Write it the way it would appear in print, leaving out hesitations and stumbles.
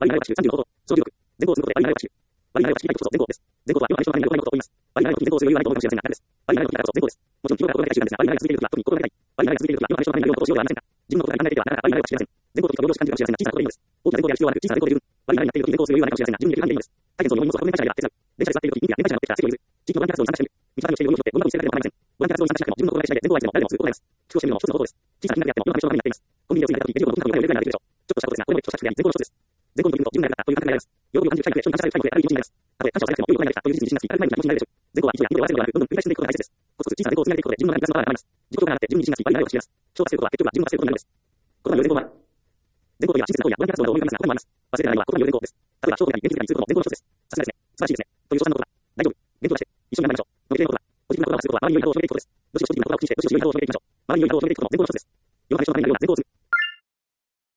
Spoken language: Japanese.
バリナイは地球30のこと、総重力、全校をすることでバリナイは地球。バリナイは地球こそ全校です。全校とは、今の最初のバリナイのことを言います。バリナイの時全校をする余裕はないと思うかもしれませんが、です。バリナイの時だからこそ全校です。もちろん、日頃から心がけたい習慣ですが、バリナイが続ける時は特に心がけたい。バリナイが続ける時は、今の最初のバリナイのことをしようではありませんが、自分のことが考えていてはなかなかバリナイは知りません。全校と時と平等し感じるかもしれませんが、小さなことでいいのです。大きな全校でやる必要はなく、小さな全校で十分。バリナイになっている時全校をする余裕はないかもしれませんが、自分にできる範囲でいいのです。大変そうに思いもそはこの電車内では手伝う。電車で座っている時、人気や電車内の乗ってきた席を譲る。地域のボランティア活動に参加してみる。道端をしているようにとって、ゴミ箱に捨てられても構いません。ボランティア活動に参加しても、自分の心がけしないで全校を愛しても誰でも自分の心がけしないで全校を愛しても、誰でも続くことはないです。中小してみるのも一つのことです。小さな金額であっても、今の最初の範囲になっています。コンビニでついていた時、レジをの文化のようになるぐらいならできるでしょう。ちょっとしたことですが、これも一つの社畜であり、全校の一つです。全校の時に自分の自分がやったという感覚になります。喜びを感じる社畜で、人に感謝される最後で、ある意味気持ちになります。たとえ感謝をされなくても、良いことができたという事実に自信がつき、ある毎日が気持ちになるでしょう。全校は一度や二度で終わらせるのではなく、どんどん繰り返し進んでいくことが大切です。コツコツ小さな全校を積み上げていくことで、自分の中にプラスのパワーが生まれます。自己評価が上がって、自分に自信がつき、バリナイを走り出す。消化することは結局は自分がすることになるのです。言葉による全校は、全校というのは親切な行為やボランティア活動などを思い浮かべますが、他にもあります。忘れてないのは言葉による全校です。例えば、商店街に現実にすることも全校の一つです。さすがですね。素晴らしいですね。という所さんのことだ。大丈夫。弁当出して、一緒に頑張りましょう。伸びていることだ。ポジティブな言葉をすることは、周りに良いことを広げていくことです。どしどしポジティブな言葉を口にして、どしどし良い言葉を広げていきましょう。周りに良い言葉を広げていくことも全校の一つです。